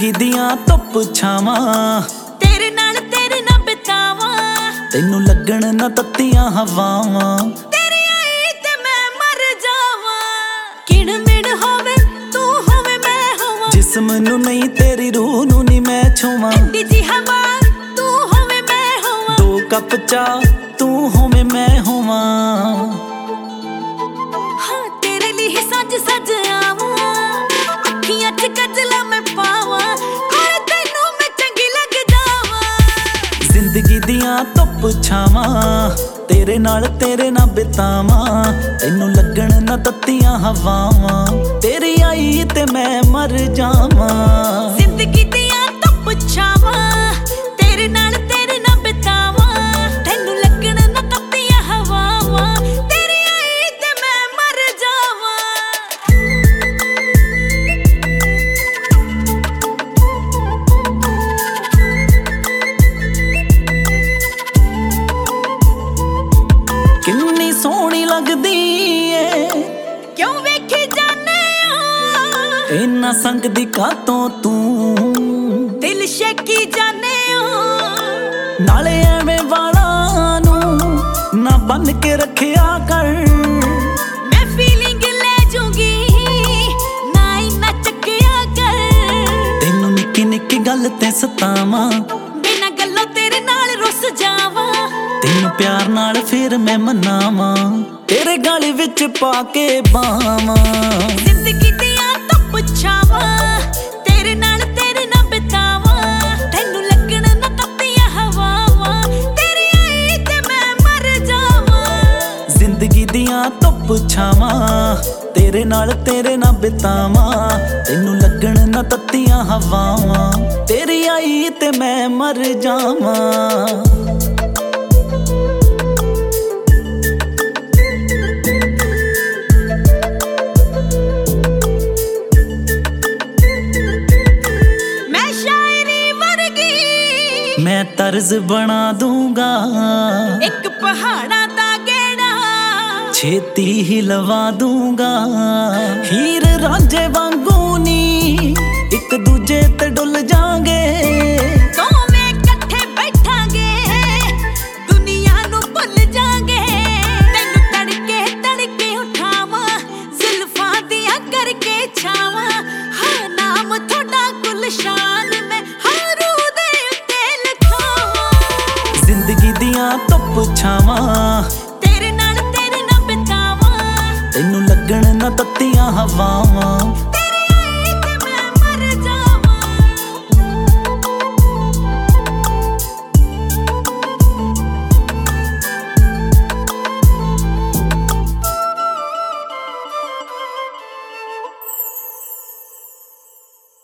ਜ਼ਿੰਦਗੀ ਦੀਆਂ ਧੁੱਪ ਛਾਵਾਂ ਤੇਰੇ ਨਾਲ ਬਿਤਾਵਾਂ। ਤੈਨੂੰ ਲੱਗਣ ਨਾ ਤੱਤੀਆਂ ਹਵਾਵਾਂ। ਤੇਰੀ ਆਈ ਤੇ ਮੈਂ ਮਰ ਜਾਵਾਂ। ਕਿਣ ਮਿਣ ਹੋਵੇ ਤੂੰ ਹੋਵੇ ਮੈਂ ਹੋਵਾਂ। ਜਿਸਮ ਨੂੰ ਨਹੀਂ ਤੇਰੀ ਰੂਹ ਨੂੰ ਨਹੀਂ ਮੈਂ ਛੂਵਾਂ। ਐਡੀ ਜੀ ਹਵਾ ਤੂੰ ਹੋਵੇ ਮੈਂ ਹੋਵਾਂ। ਦੋ ਕੱਪ ਚਾਹ ਤੂੰ ਹੋਵੇਂ ਮੈਂ ਹੋਵਾਂ। ਹਾਂ ਤੇਰੇ ਲਈ ਸੱਜ ਸੱਜ ਆਵਾਂ। ਅੱਖੀਆਂ 'ਚ ਕੱਜਲਾ ਮੈਂ ਪਾਵਾਂ। ਹੋਰ ਤੈਨੂੰ ਮੈਂ ਚੰਗੀ ਲੱਗ ਜਾਵਾਂ। ਜ਼ਿੰਦਗੀ ਦੀਆਂ ਧੁੱਪ ਛਾਵਾਂ ਤੇਰੇ ਨਾਲ ਬਿਤਾਵਾਂ। ਤੈਨੂੰ ਲੱਗਣ ਨਾ ਤੱਤੀਆਂ ਹਵਾਵਾਂ। ਤੇਰੀ ਆਈ ਤੇ ਮੈਂ ਮਰ ਜਾਵਾਂ। ਜ਼ਿੰਦਗੀ ਦੀਆਂ ਧੁੱਪ ਛਾਵਾਂ ਤੇਰੇ ਨਾਲ ਬਿਤਾਵਾਂ। ਤੈਨੂੰ ਲੱਗਣ ਨਾ ਤੱਤੀਆਂ ਹਵਾਵਾਂ। ਤੇਰੀ ਆਈ ਤੇ ਮੈਂ ਮਰ ਜਾਵਾਂ। ਕਿੰਨੀ ਸੋਹਣੀ ਲੱਗਦੀ ਏ ਕਿਉਂ ਵੇਖੀ ਜਾਨੇ ਆ। ਇੰਨਾ ਸੰਗਦੀ ਕਾਤੋਂ ਤੂੰ ਦਿਲ ਸ਼ੇਕੀ ਜਾਨੇ ਆ। ਨਾਲੇ ਐਵੇਂ ਵਾਲਾਂ ਨੂੰ ਨਾ ਬੰਨ ਕੇ ਰੱਖਿਆ ਕਰ। ਮੈਂ ਫੀਲਿੰਗ ਲੈ ਜੂਗੀ ਨਾ ਇੰਨਾ ਚੱਕਿਆ ਕਰ। ਤੈਨੂੰ ਨਿੱਕੀ ਨਿੱਕੀ ਗੱਲ ਤੇ ਸਤਾਵਾਂ। ਬਿਨਾਂ ਗੱਲੋਂ ਤੇਰੇ ਨਾਲ ਰੁੱਸ ਜਾਵਾਂ। ਤੈਨੂੰ ਪਿਆਰ ਨਾਲ ਫਿਰ ਮੈਂ ਮਨਾਵਾਂ। ਤੇਰੇ ਗਲ ਵਿੱਚ ਪਾ ਕੇ ਬਾਵਾਂ। ਜ਼ਿੰਦਗੀ ਦੀਆਂ ਧੁੱਪ ਛਾਵਾਂ ਤੇਰੇ ਨਾਲ ਬਿਤਾਵਾਂ। ਤੈਨੂੰ ਲੱਗਣ ਨਾ ਤੱਤੀਆਂ ਹਵਾਵਾਂ। ਤੇਰੀ ਆਈ ਤੇ ਮੈਂ ਮਰ ਜਾਵਾਂ। ਜ਼ਿੰਦਗੀ ਦੀਆਂ ਧੁੱਪ ਛਾਵਾਂ ਤੇਰੇ ਨਾਲ ਬਿਤਾਵਾਂ। ਤੈਨੂੰ ਲੱਗਣ ਨਾ ਤੱਤੀਆਂ ਹਵਾਵਾਂ। ਤੇਰੀ ਆਈ ਤੇ ਮੈਂ ਮਰ ਜਾਵਾਂ। मैं तर्ज बना दूंगा एक पहाड़ा दा गेड़ा। छेती ही लवा दूंगा। हीर रांझे वांगू नी एक दूजे ते डुल जांगे। दोवें इकट्ठे बैठांगे दुनिया नू भुल जांगे। तैनू तड़के उठावां जुल्फां दियां करके छावां। हाँ नाम थोड़ा गुलशान मैं ਜ਼ਿੰਦਗੀ ਦੀਆਂ ਧੁੱਪ ਛਾਵਾਂ ਤੇਰੇ ਨਾਲ ਬਿਤਾਵਾਂ। ਤੈਨੂੰ ਲੱਗਣ ਨਾ ਤੱਤੀਆਂ ਹਵਾਵਾਂ।